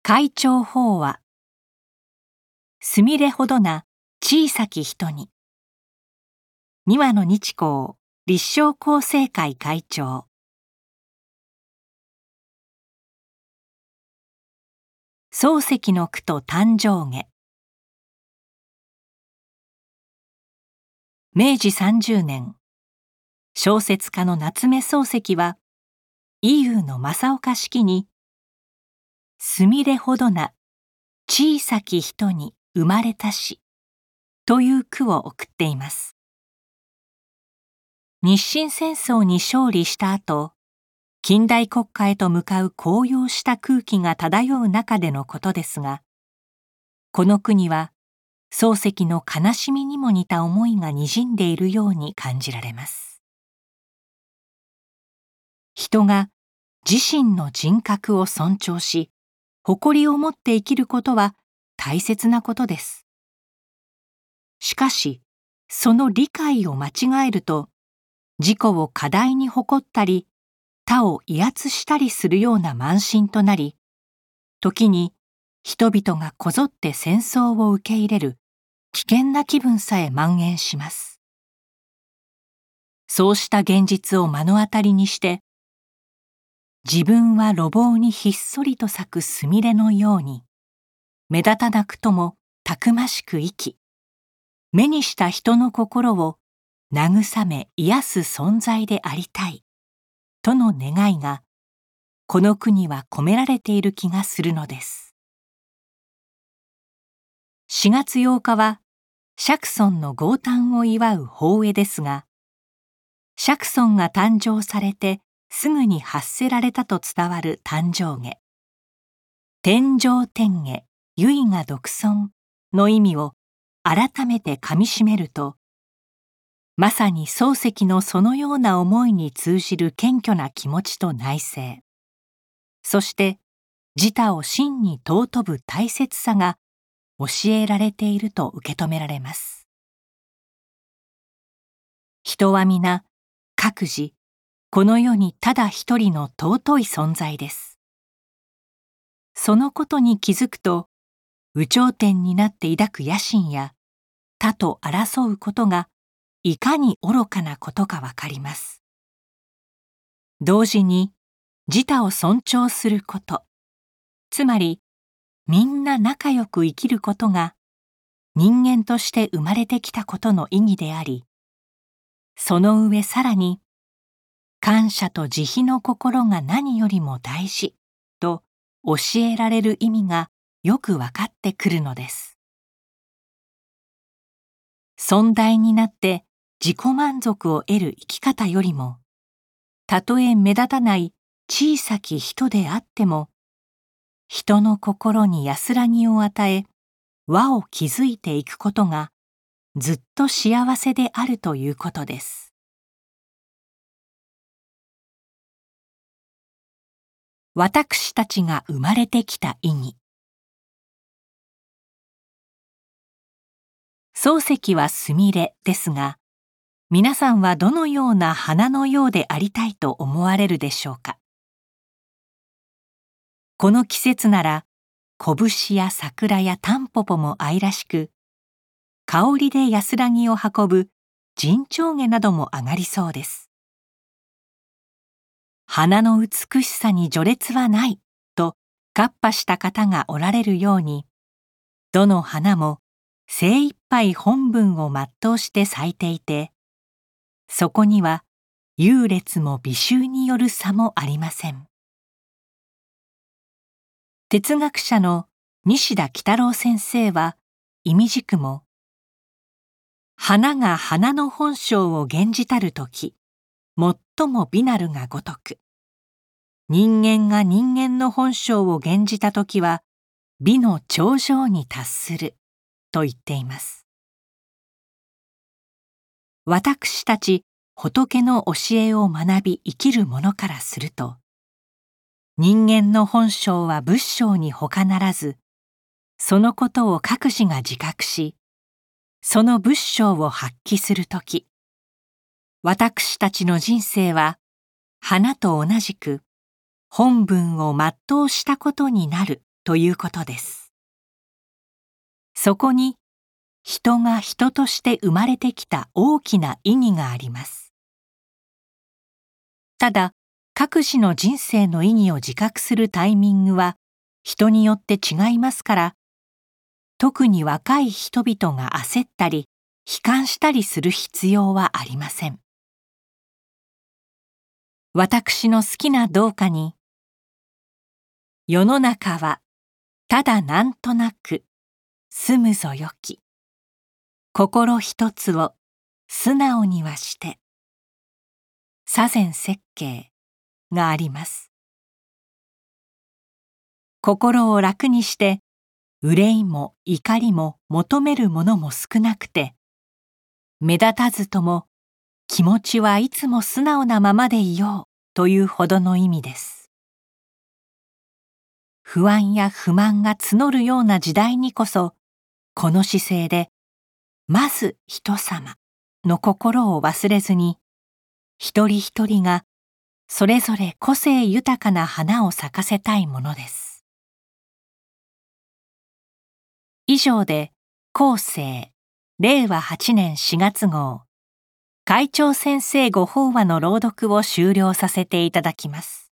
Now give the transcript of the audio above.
会長法話。すみれほどな小さき人に。二羽の日光立正厚生会会長。漱石の句と誕生下。明治30年、小説家の夏目漱石は、伊予の正岡式に、すみれほどな小さき人に生まれたし、という句を送っています。日清戦争に勝利した後、近代国家へと向かう高揚した空気が漂う中でのことですが、この句には漱石の悲しみにも似た思いがにじんでいるように感じられます。人が自身の人格を尊重し、誇りを持って生きることは大切なことです。しかし、その理解を間違えると、自己を過大に誇ったり、他を威圧したりするような慢心となり、時に人々がこぞって戦争を受け入れる危険な気分さえ蔓延します。そうした現実を目の当たりにして、自分は路傍にひっそりと咲くすみれのように、目立たなくともたくましく生き、目にした人の心を慰め癒す存在でありたい、との願いが、この句には込められている気がするのです。4月8日は、釈尊の豪誕を祝う法会ですが、釈尊が誕生されてすぐに発せられたと伝わる誕生下。天上天下、唯我独尊の意味を改めてかみしめると、まさに漱石のそのような思いに通じる謙虚な気持ちと内省、そして自他を真に尊ぶ大切さが教えられていると受け止められます。人は皆、各自、この世にただ一人の尊い存在です。そのことに気づくと、有頂天になって抱く野心や他と争うことがいかに愚かなことかわかります。同時に自他を尊重すること、つまりみんな仲良く生きることが人間として生まれてきたことの意義であり、その上さらに感謝と慈悲の心が何よりも大事と教えられる意味がよくわかってくるのです。尊大になって自己満足を得る生き方よりも、たとえ目立たない小さき人であっても、人の心に安らぎを与え、輪を築いていくことがずっと幸せであるということです。私たちが生まれてきた意義。漱石はすみれですが、皆さんはどのような花のようでありたいと思われるでしょうか。この季節なら、拳や桜やタンポポも愛らしく、香りで安らぎを運ぶ陣長下なども上がりそうです。花の美しさに序列はないと喝破した方がおられるように、どの花も精一杯本分を全うして咲いていて、そこには優劣も美醜による差もありません。哲学者の西田幾多郎先生は意味軸も、花が花の本性を現じたるとき、最も美なるがごとく、人間が人間の本性を現じたときは美の頂上に達すると言っています。私たち仏の教えを学び生きる者からすると、人間の本性は仏性に他ならず、そのことを各自が自覚し、その仏性を発揮するとき、私たちの人生は花と同じく本分を全うしたことになるということです。そこに人が人として生まれてきた大きな意義があります。ただ、各自の人生の意義を自覚するタイミングは人によって違いますから、特に若い人々が焦ったり悲観したりする必要はありません。私の好きな同歌に、世の中はただなんとなく住むぞよき、心一つを素直にはして、左膳設計があります。心を楽にして、憂いも怒りも求めるものも少なくて、目立たずとも気持ちはいつも素直なままでいようというほどの意味です。不安や不満が募るような時代にこそ、この姿勢で、まず人様の心を忘れずに、一人一人がそれぞれ個性豊かな花を咲かせたいものです。以上で後世令和8年4月号会長先生ご法話の朗読を終了させていただきます。